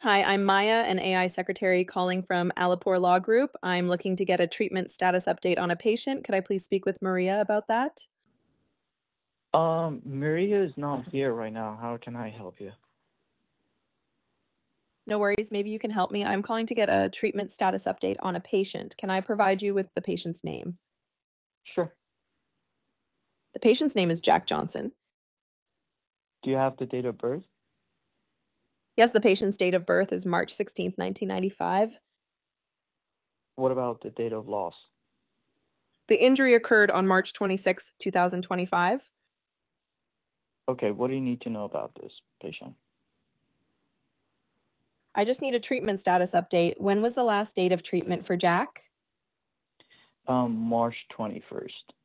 Hi, I'm Maya, an AI secretary calling from Alipore Law Group. I'm looking to get a treatment status update on a patient. Could I please speak with Maria about that? Maria is not here right now. How can I help you? No worries, maybe you can help me. I'm calling to get a treatment status update on a patient. Can I provide you with the patient's name? Sure. The patient's name is Jack Johnson. Do you have the date of birth? Yes, the patient's date of birth is March 16th, 1995. What about the date of loss? The injury occurred on March 26th, 2025. Okay, what do you need to know about this patient? I just need a treatment status update. When was the last date of treatment for Jack? March 21st.